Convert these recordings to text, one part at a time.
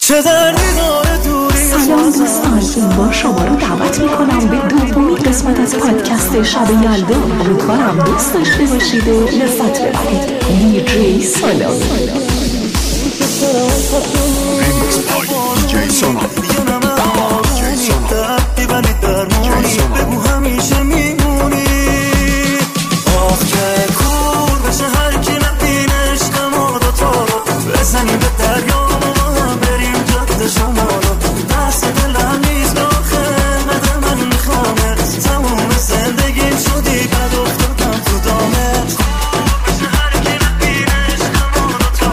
سلام دوستان، این بار شما رو دعوت میکنم به دومین قسمت از پادکست شب یلدا. امیدوارم دوست داشته باشید و لذت ببرید. دیجی سونامی. دیجی سونامی. بگو همیشه میمونی. آخ که کور بشه هر کی نبین عشقم و دوتا رو بزنیم به دریا و هم بریم جاده شمالو. دست دلم نیست داخل مده من میخوامه تموم زندگیم شدی بد افتادم تو دامت. کور بشه هر کی نبین عشقم و دوتا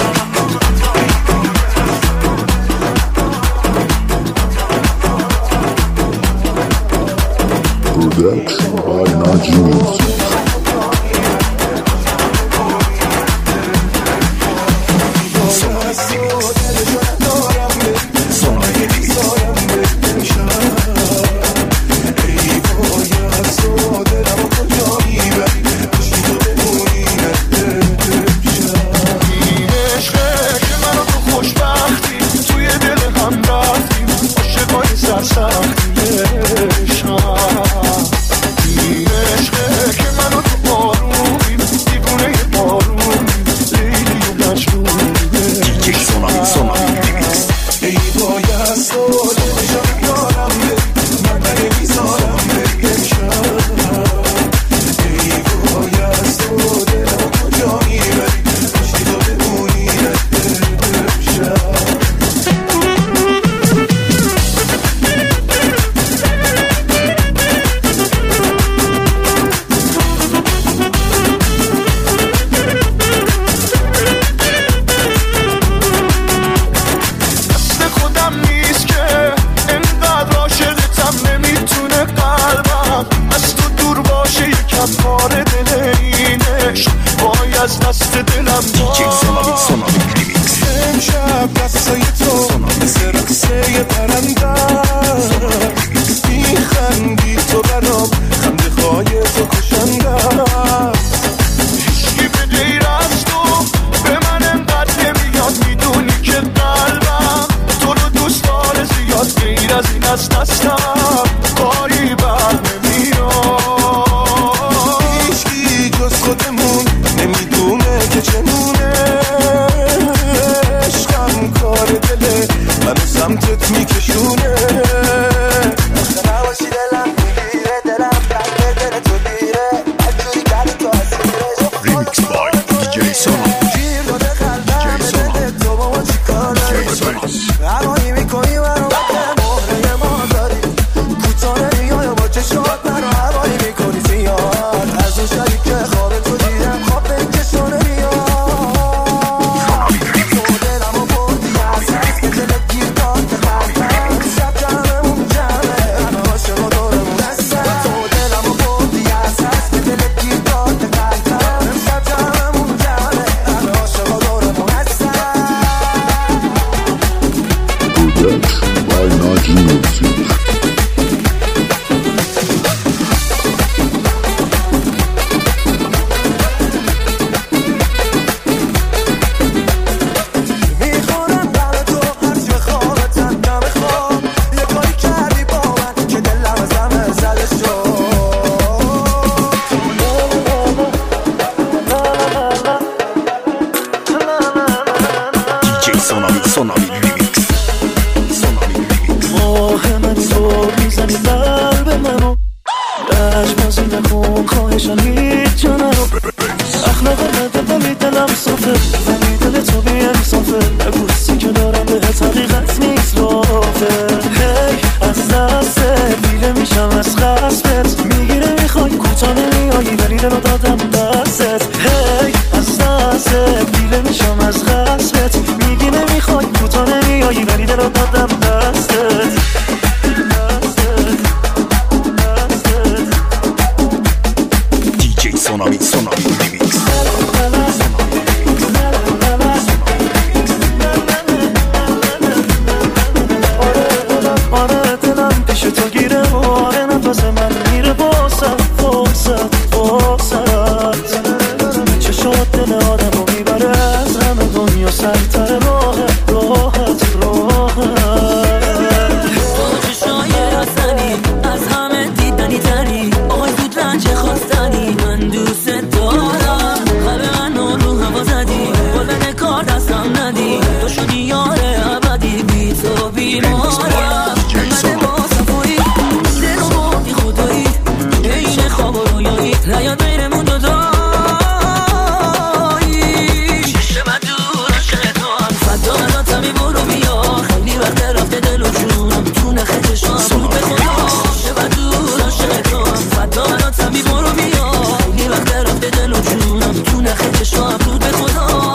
Production by Najim. دل آدمو میبره از همه دنیا سرتر راحت بیمارم انقدر با صفایی دل و بردی خدایی این خواب و رویایی نیاد بینمون جدایی شیشه من دور عاشق تو هم فدا مناتم این برو بیا خیلی وقت رفته دل و جونم تو نخه چشام بود به خدا شیشه من دور عاشق تو هم فدا مناتم این برو بیا خیلی وقت رفته دل و جونم تو نخه چشام بود به خدا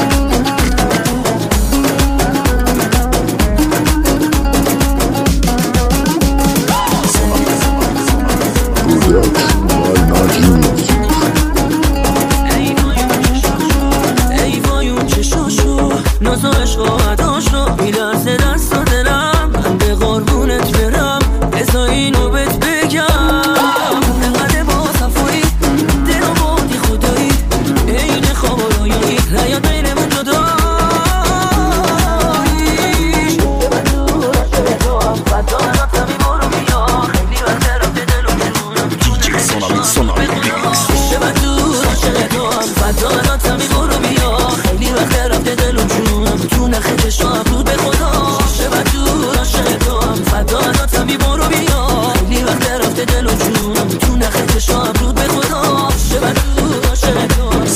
ای وای اون چشاشو ناز و عشق و عداشو میلرزه دست و دلم من به قربونت برم بذار اینو بهت بگم انقدر با صفایی دل و بردی خدایی این خواب و رویایی نیاد بینمون جدایی من دور عاشق تو هم فدا مناتم این برو بیا خیلی وقت رفته دل و جونم من دور عاشق تو هم فدا مناتم این برو بیا خیلی وقت رفته دل و جونم تو نخه چشام بود به خدا من دور عاشق تو هم فدا مناتم این برو بیا خیلی وقت رفته دل و جونم تو نخه چشام بود به خدا من دور عاشق تو هم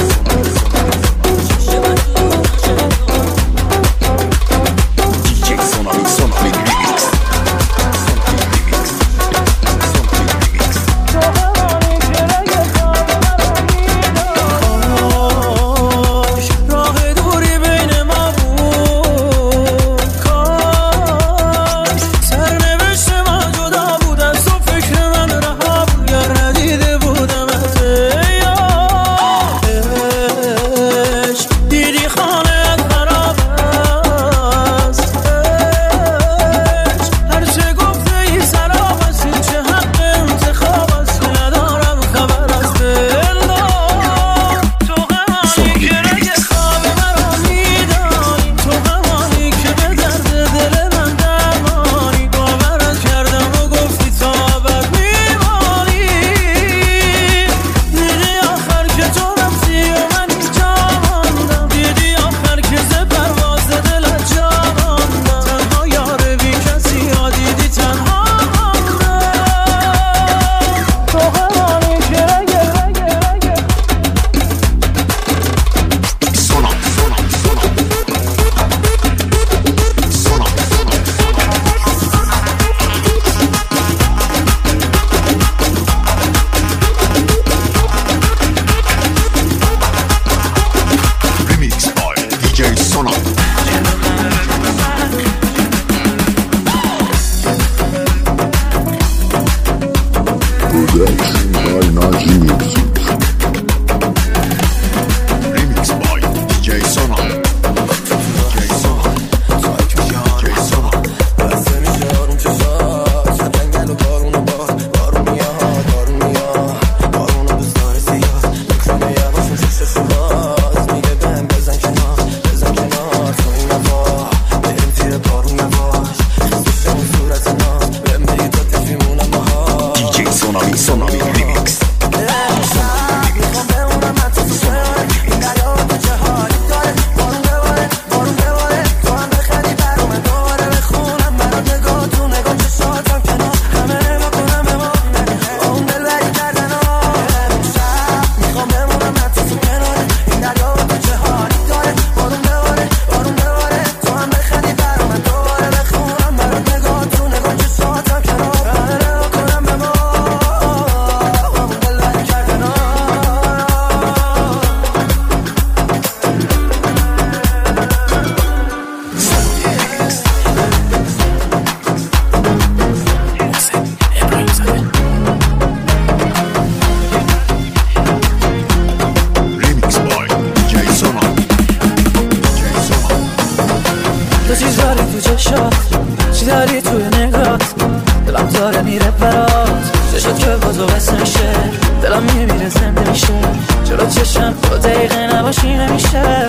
چی داری توی نگات دلم داره میره برات چشات که بازو بس نشه دلم میمیره زنده میشه جلو چشم 2 دقیقه نباشی نمیشه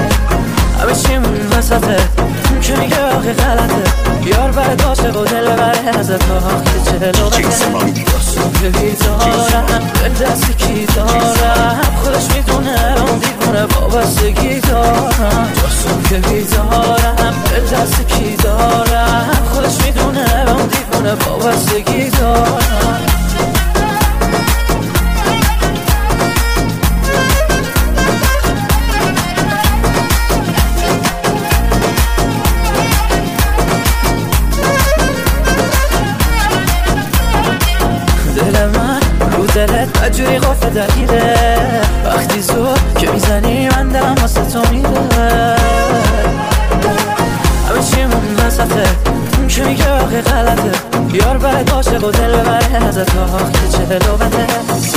همه چیمون وسطه که میگه آخی غلطه بیار برد عاشق و دل بره ازت آخی جلو بده داستون که بیدارم دل دستی کی دارم خودش میدونه اون دیوانه وابستگی دارم داستون که بیدارم دل دستی کی دارم جوری قفل درگیره وقتی زور که میزنی من دلم واسه تو میره همه چیمون وسطه که میگه آقی غلطه یار برد عاشق و دل ببره ازت آخ که چه لوبته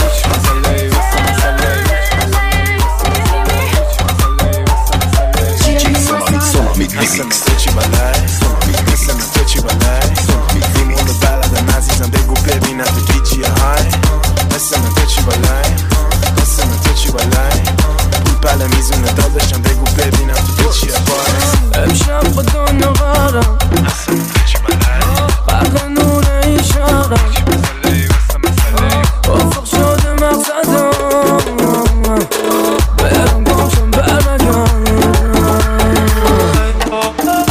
Listen to ci balai Listen to ci balai Dimmi ballada nazisam بگو ببینم تو دیجی های Listen to ci balai Listen to ci balai پول بله میزونه دادشم بگو ببینم تو دیجی های امشب با دنیا غارم Listen to ci balai برق نور ایشارم افق شده مقصدم برم گمشم برنگم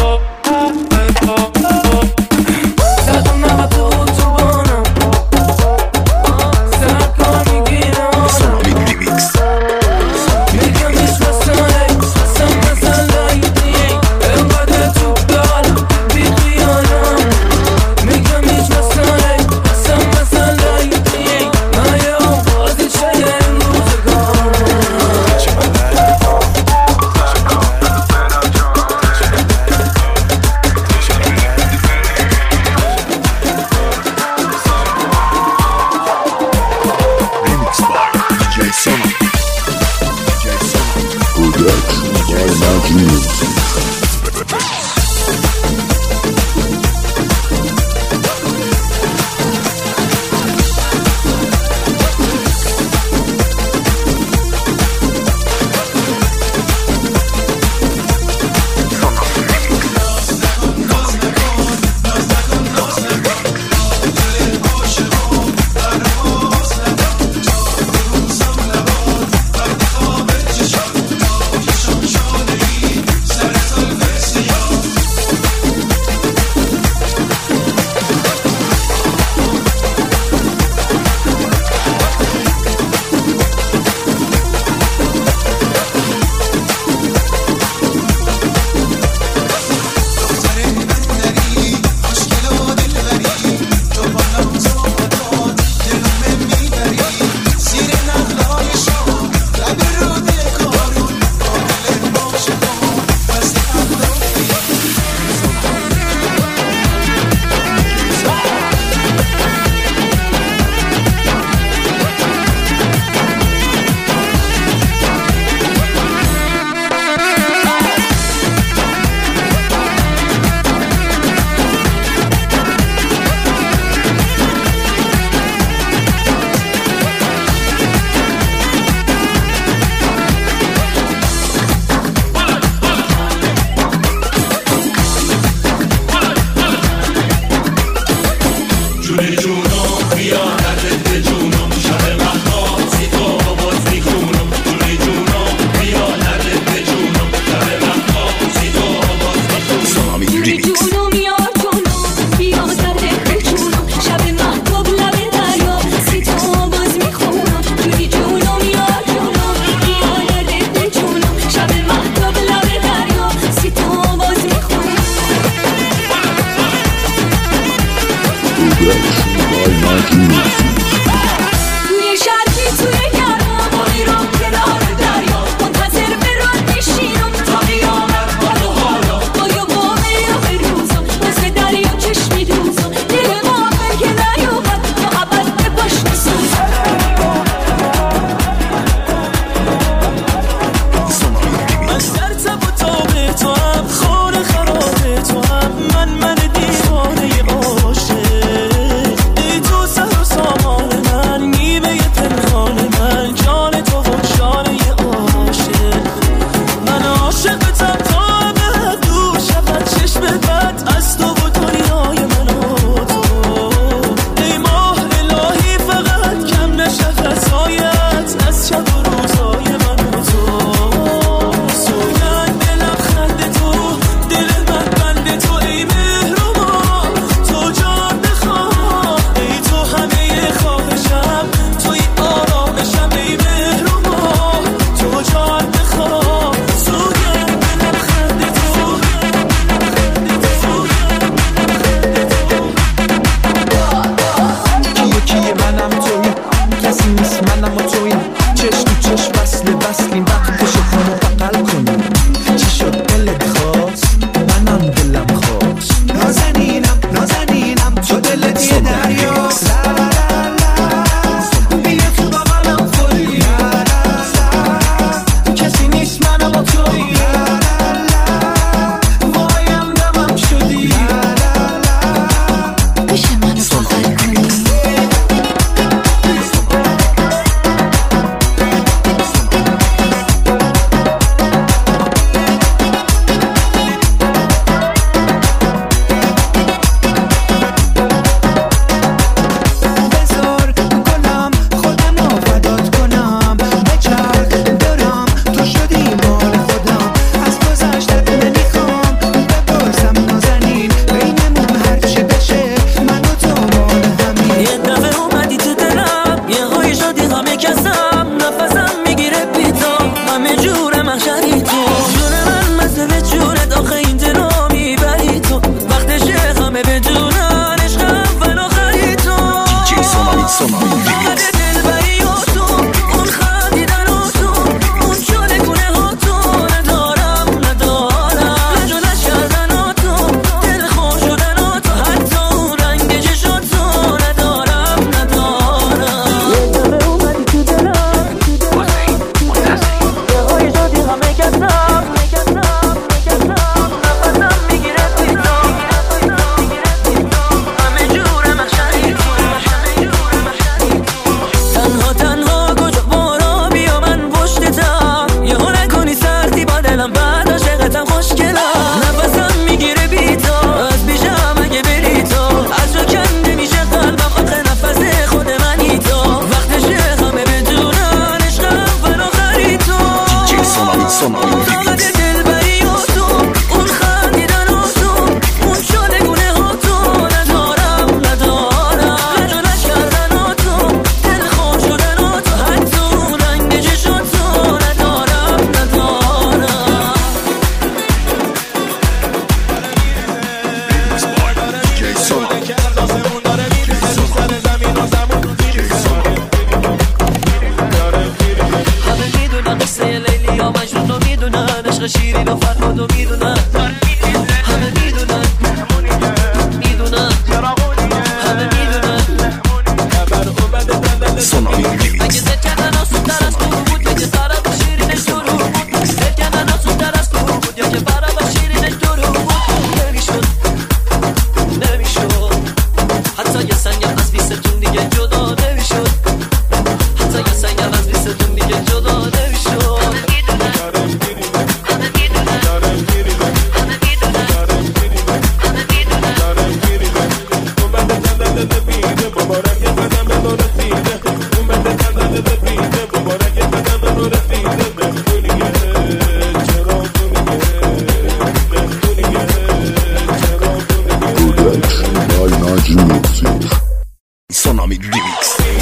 selection by Naju Music. Tsunami Remix.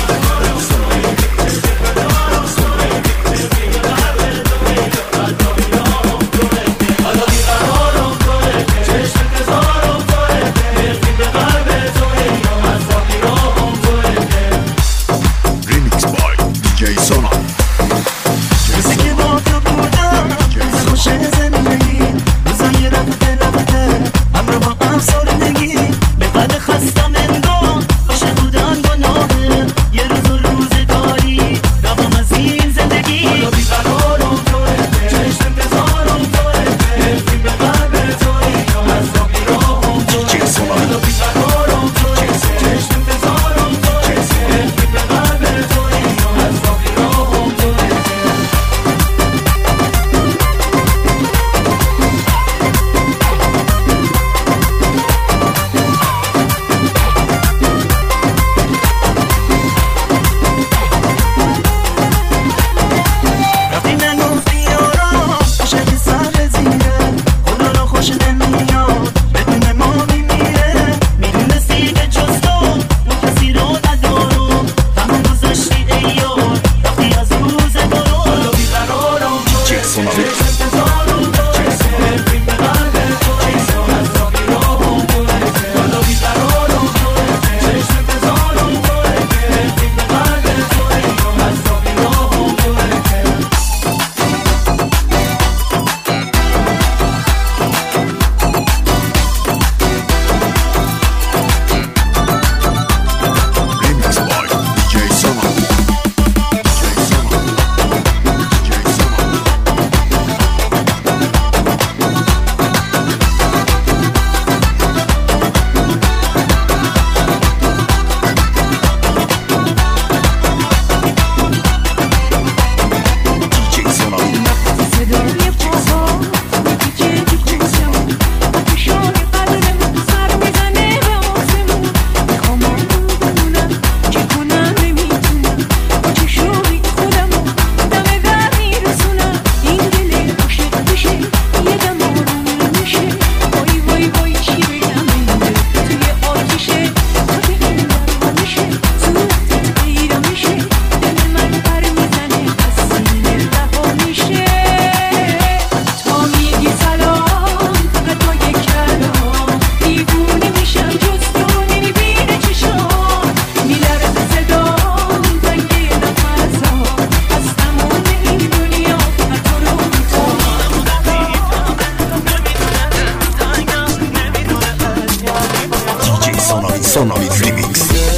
Tsunami Remix.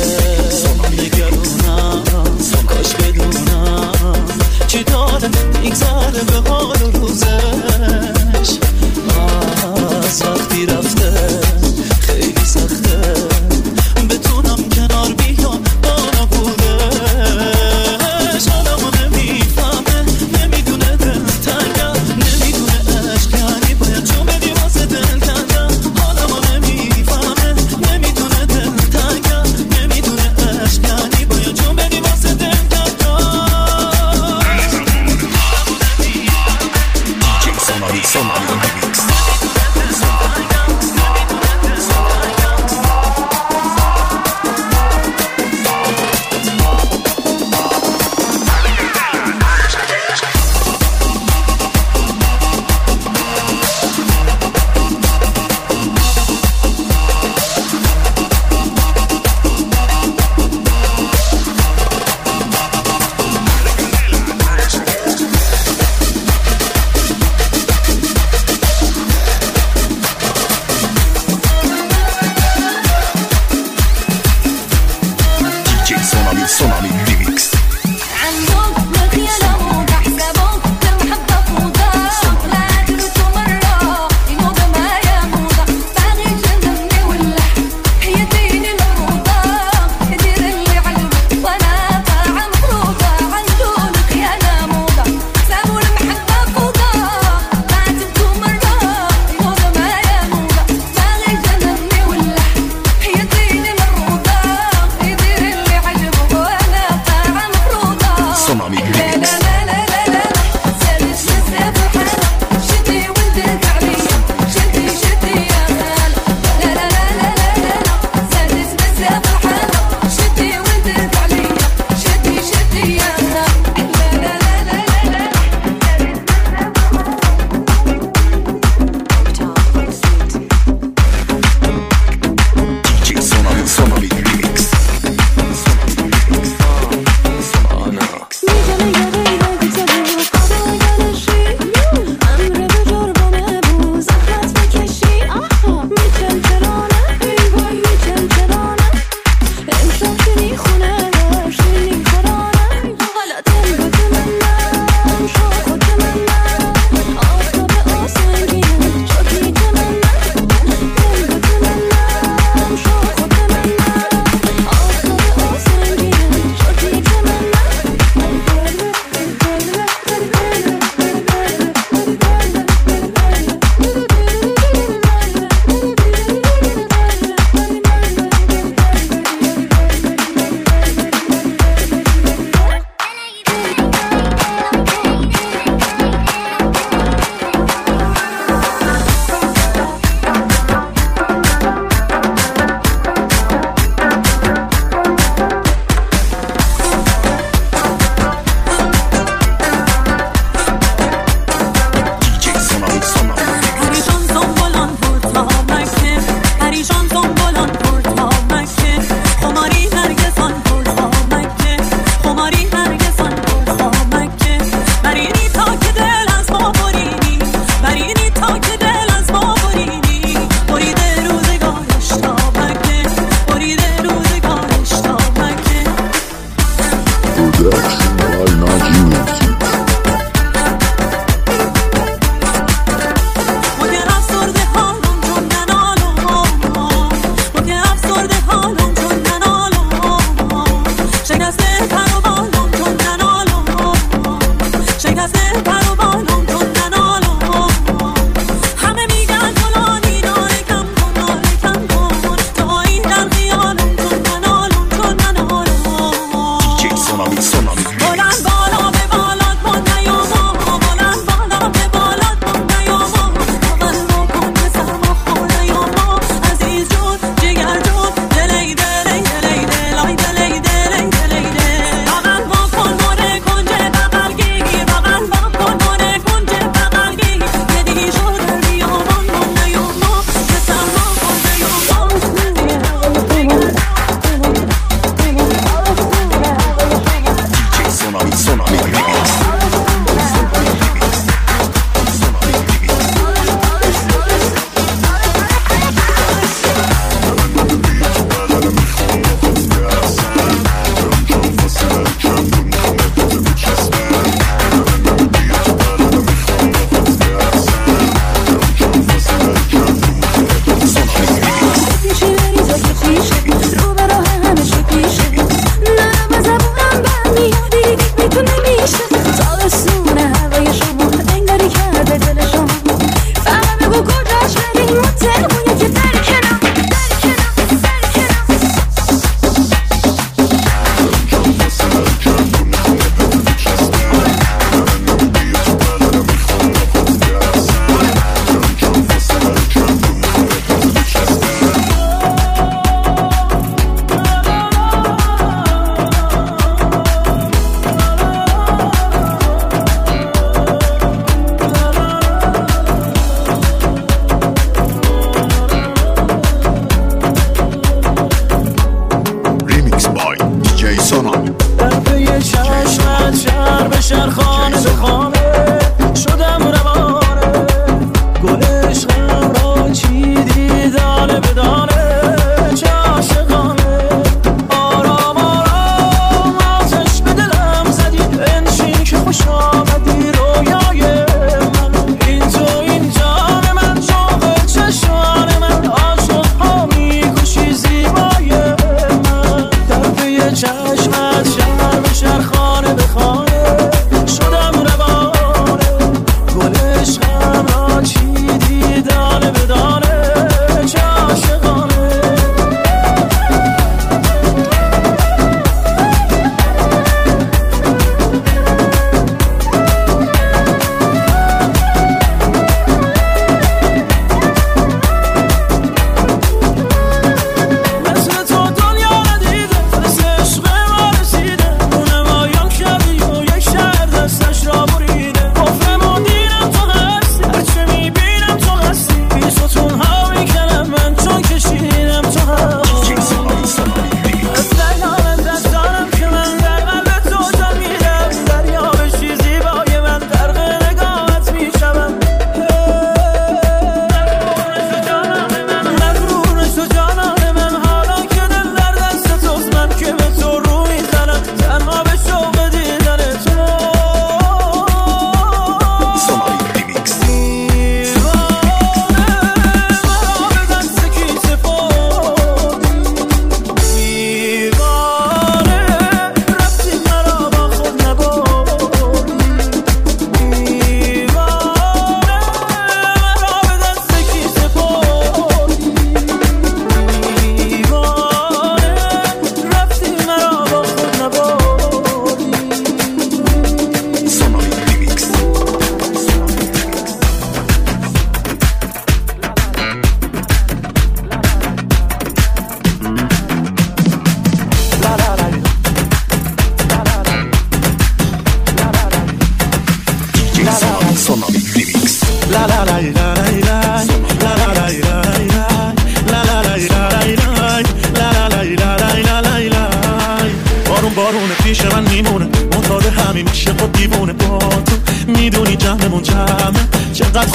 کاش بدونم چی داره میگذره به حال و روزش از وقتی رفته خیلی سخته بتونم کنار بیام با نبودش حالمو نمیفهمه نمیدونه دل تنگم نمیدونه عشق یعنی باید جون بدی واسه دل تنگم حالمو نمیفهمه نمیدونه دل تنگم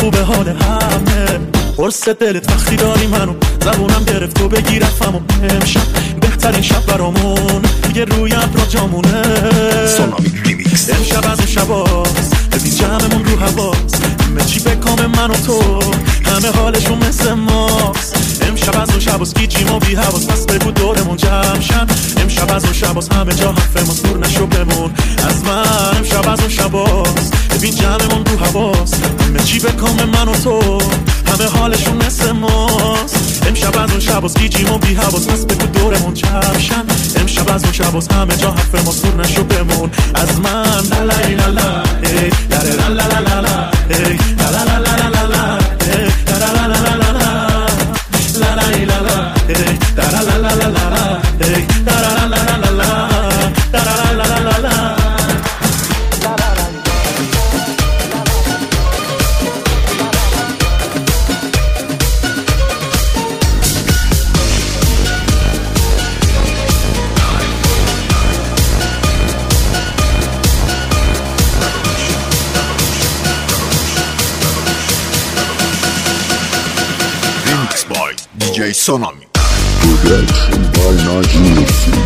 خوبه حال همه قرص دلت وقتی داری منو زبونم گرفت تو بگیر رفمو امشب بهترین شب برامون دیگه روی ابرا جامونه امشب از اون شباست ببین جمعمون رو هواست همه چی به کام من و تو همه حالشون مثل ماست امشب از اون شباست گیجیم و بی حواس پس بگو دورمون جمع شن امشب از اون شباست همه جا حرف ما دور نشو بمون از من امشب از اون شباست ببین جمعمون رو هواست همه چی به کام من و تو همه حالشون مثل ماست امشب از اون شباست گیجیم و بی حواس پس بگو دورمون جمع شن امشب از اون شباست همه جا حرف ما دور نشو بمون از من لا لا لا لا لا لا لا لا لا ای لا لا لا لا لا لا ای لا لا لا لا لا لا لا لا لا ای لا لا لا لا لا ای لا لا لا لا لا لا لا لا لا DJ Sonami. Production by Naj Music.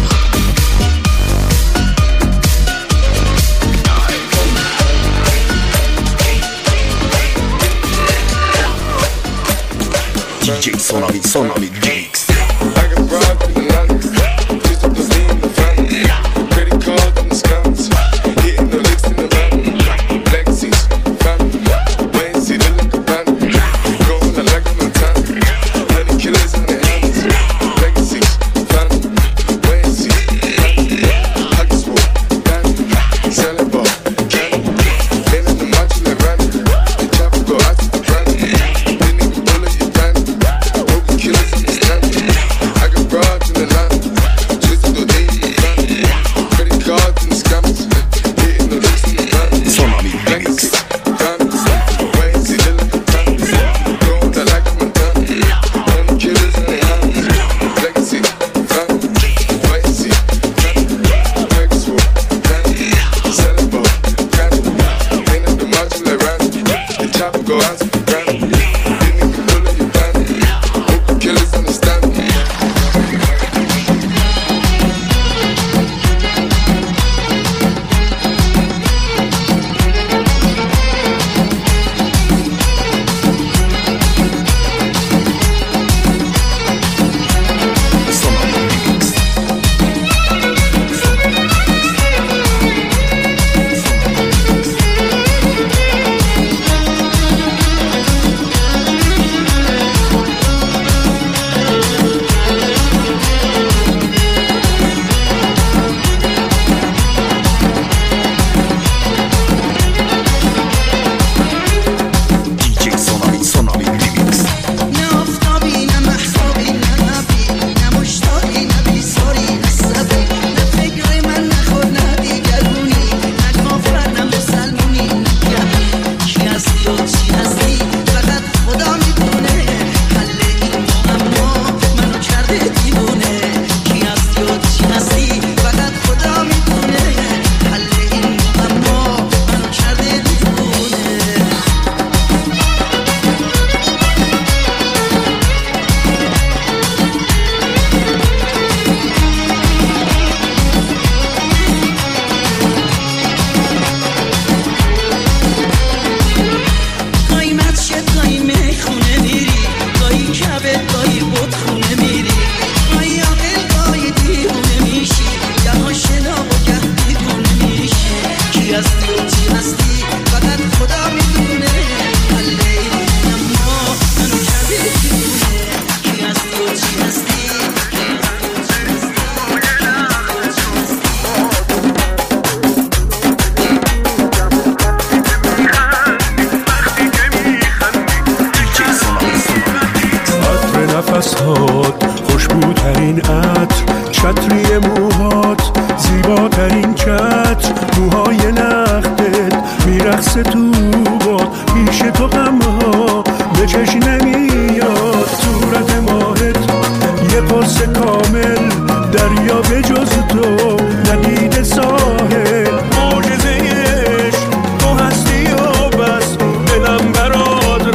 DJ Sonami, Sonami Remix. I got robbed in the night, just to lean in the front. Credit card in the scams, hitting the licks in the van. Black seats, family, wait and see the look of band. Going like I'm in town, honey killers in the hands. Black seats, family, wait and see family. Hockey sport, dandy, selling ball, candy. Ain't in the macho like Randy, the chopper go out to the granny. Didn't even bullet your dandy. Killers in the stand. I got broads in the line, twisted the day in the van. Credit cards in the scammers, hitting the licks in the van. Sonami Remix. Wait and see the look of time. Going out like I'm in town. Only killers in the hands. Legacy, family. Wait and see, family. Vegas for candy. Selling ball, candy. Ain't in the macho like Randy. The chopper go out to the granny. Didn't even pull up your bandy. Killers understand me. خوشبوترین عطر چتری موهات زیباترین چتر موهای لختت میرقصه تو باد پیش تو غمها به چشم نمیاد صورت ماهت یه قرص کامل دریا به جز تو ندیده ساحل معجزه عشق تو هستی و بس دلم برات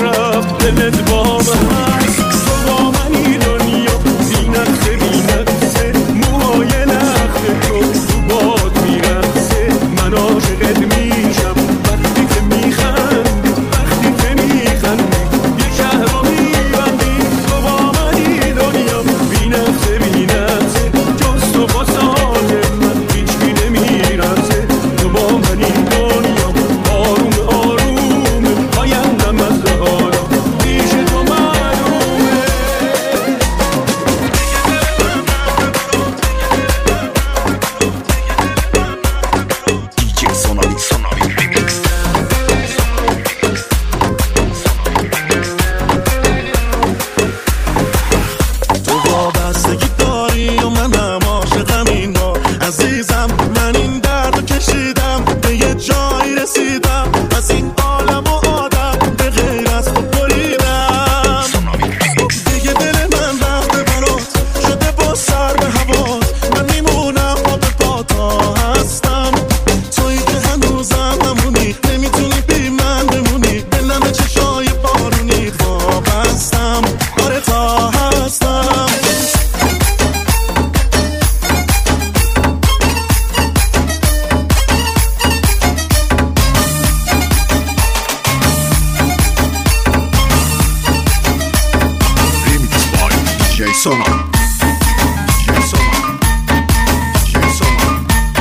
DJ Sonami. DJ Sonami. DJ Sonami.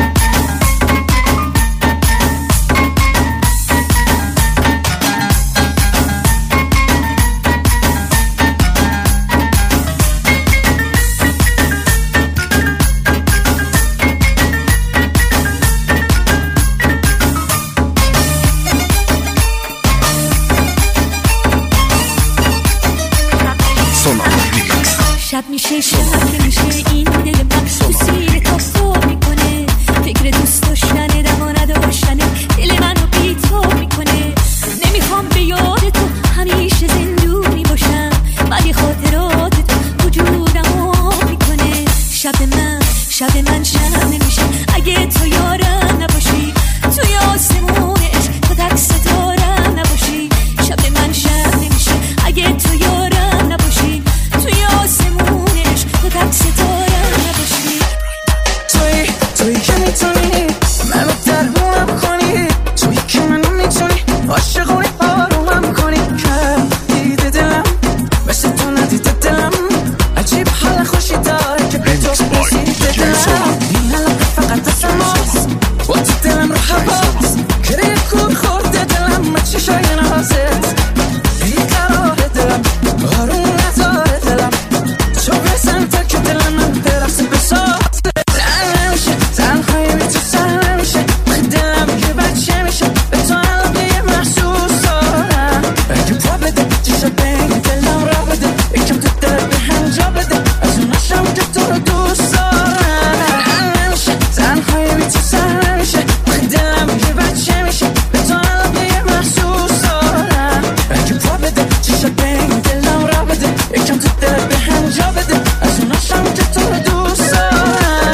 شب میشه شب میشه این دل من تو سیر تو میکنه فکر دوست داشتن دما نداشتن دل منو بی تو میکنه نمیخوام به یاد تو همیشه زندونی باشم ولی خاطرات تو وجودمو میکنه شب من شب نمیشه اگه تو یارم نباشی توی آسمون عشق تو تک ستارم نباشی شب نمیشه اگه تو یارم نباشی توی آسمونش تو تک ستاره نباشی توی که میتونی منو درمونم کنی توی که منو میتونی عاشقونی آرومم کنی کم دیده دلم مثل تو ندیده دلم عجیب حال خوشی داره که به تو رسیده دلم این حلقه فقط دستم هست با تو دلم رو حواست کره کور خورده دلم به چشای نازت بیقرار دلم آروم نداره دلم تو بزن تا که دل من برقصه بسازه زن نمیشه تنهایی بی تو سر نمیشه دلم که بچه میشه به تو الان یه محسوس دارم اگه پا بده چیزا بین دلم را بده یکم تو دل به هم جا بده از اونشم که تو رو دوست دارم زن نمیشه تنهایی بی تو سر نمیشه دلم که بچه میشه به تو الان یه محسوس دارم اگه پا بده چیزا بین دلم را بده یکم تو دل به هم جا بده از اونشم که تو رو دوست دارم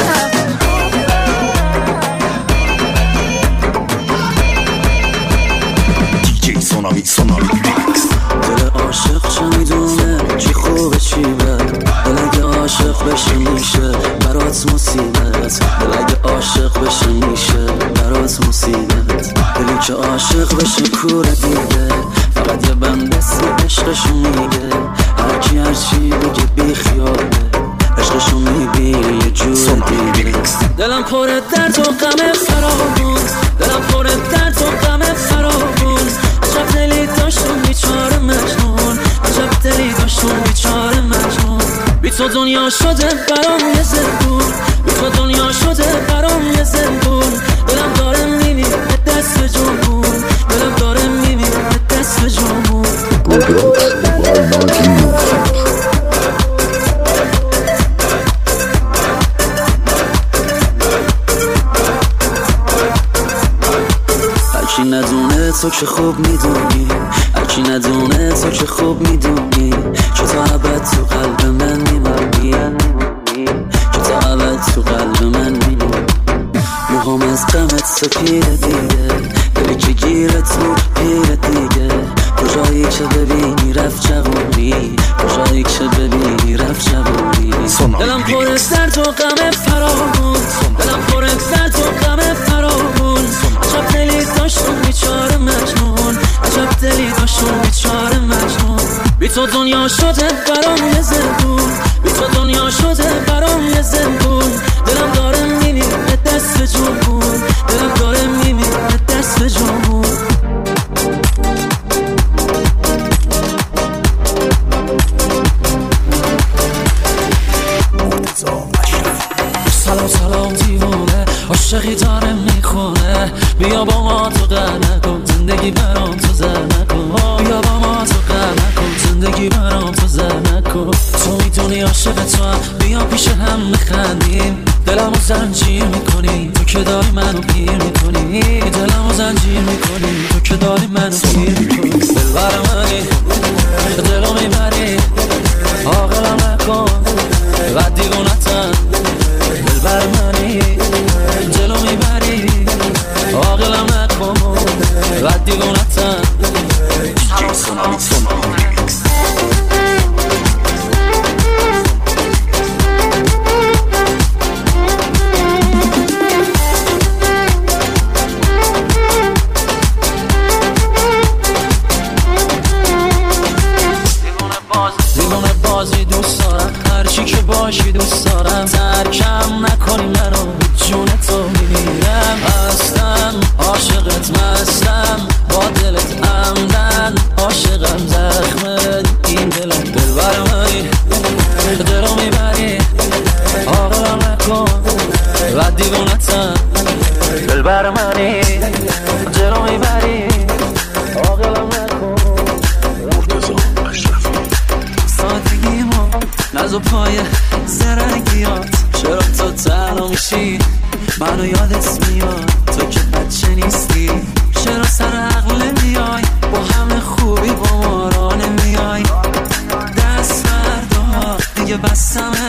DJ Sonami. Sonami Remix. دل عاشق چه میدونه چی خوبه چی بد دل اگه عاشق بشه میشه برات مصیبت دل اگه عاشق بشه میشه برات مصیبت دلی که عاشق بشه کوره دیگه فقط یه بنده سی عشقشو میگه هرکی هرچی بگه بی خیاله عشقشو میبینه یه جور دیگه دلم پره درد و غم فراغون دلم پره درد و غم فراغون عجب دلی داشتم بیچاره مجنون عجب دلی داشتم بیچاره مجنون بی تو دنیا شده برام یه زندون بی تو دنیا شده برام یه زندون دلم داره میمیره دست به جنبون دلم داره میمیره دست به جنبون هرچی ندونه تو که خوب میدونی هرچی ندونه تو که خوب میدونی چه تا عبد تو قلب من میمونی چه تا عبد تو قلب من میمونی موهام از غمت سپیره دیگه دلی که گیرت بود پیره دیگه کجایی که ببینی رفت جوونی کجایی که ببینی رفت جوونی دلم پر درد و غم فراغون دلم پر درد و غم فراغون عجب دلی داشتم بیچاره مجنون عجب دلی داشتم بیچاره مجنون بی تو دنیا شده برام یه زندون بی تو دنیا شده برام یه زندون دلم داره میمیره دست به جنبون دلم داره میمیره دست به جنبون سلام دیوونه عاشقی داره میخونه بیا با ما تو غم نکن زندگی برام تو زر نکن بیا با ما تو غم نکن زندگی برام تو زر نکن تو میدونی عاشق تو هم بیا پیش هم میخندیم دلمو زنجیر میکنی تو که داری منو پیر میکنی دلمو زنجیر میکنی تو که داری منو پیر میکنی دلبر منی دلو میبری عاقلم نکن و دیوونتم دلبر منی دلو میبری عاقلم نکن و دیوونتم DJ Sonami. Sonami Remix. دیوونه بازی دوست دارم هر باشی دوست دارم، ترکم نکنی منو، جون تو میمیرم. هستم عاشقت مستم، با دلت عمدن عاشقم، زخمت این دلم دلبر منی، دلو میبری عاقلم نکن و دیوونتم، دلبر منی دلو میبری عاقلم نکن. مرتضی اشرفی. سادگی ما نزو پای زرنگیات، چرا تو تنها میشی منو یادت میاد، تو که بچه نیستی چرا سر عقل نمیای، با همه خوبی با ما را نمیای. دست بردار دیگه بستمه،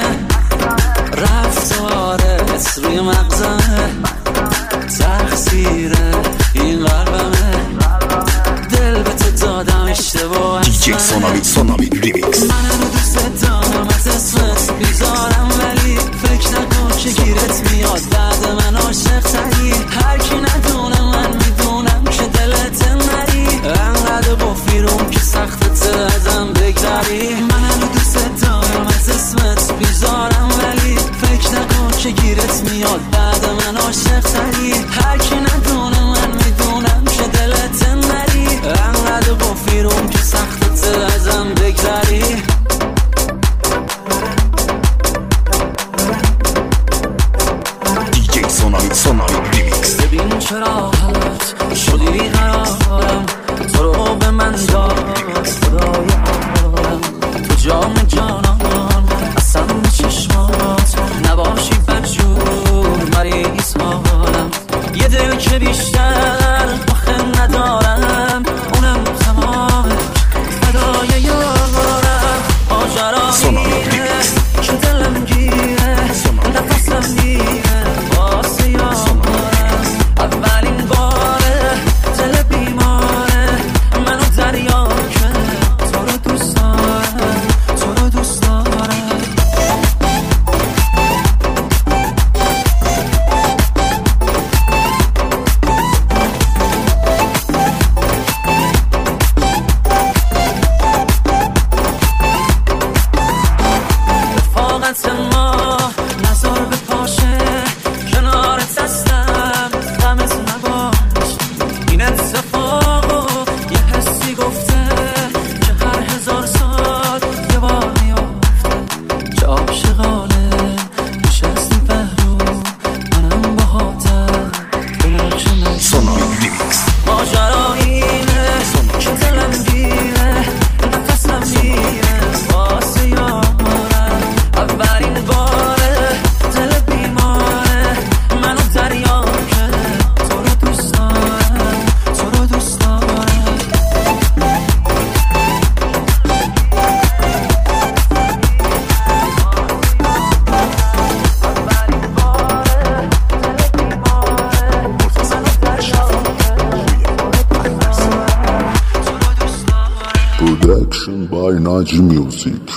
رفتارت روی مغزمه، تقصیره این قلبمه، دل به تو دادم اشتباه. DJ سونامی ریمیکس. من رو دوست دارم از اسمت بیزارم، ولی فکر نکن که گیرت میاد بعد من عاشق تری. هر کی ندونه من میدونم که دلت نری، انقدر بفیرم که سختت ازم بگذری. من رو دوست دارم از اسمت بیزارم، ولی فکر نکن که گیرت میاد بعد من عاشق تری. هر کی ندونه من میدونم که دلت نری، انقدر بفیرم که سختت ازم بگذری. DJ سونامی ریمیکس. ببین چرا حالت شدی بیقرارم، تو رو به من داد خدای عالم، تو جام جانان اصلا به چشمات نباشی بدجور مریض حالم. یه دل که بیشتر آخه ندارم، اونم تمام فدای یارم. ماجراییه که دلم گیره، نفسم میره واسه یارم. اولین باره دل بیماره منو دریا کرد، تو رو دوست دارم، تو رو دوست دارم. رفاقت ما نظر به پاشه، کنارت هستم غمت نباش. این اتفاقو یه حسی گفته که هر 1000 سال یه بار میافته، چه عاشقانه نشستی پهلو منم باهاتم بنرخشم. سونامی ریمیکس. ماجرا اینه که دلم گیره، نفسم میره واسه یارم. اولین باره دل بیماره منو دریا کرد، تو رو دوست دارم، تو رو دوست دارم. اولین باره دل بیماره منو دریا کرد، تو رو دوست دارم. Production by Naji Music.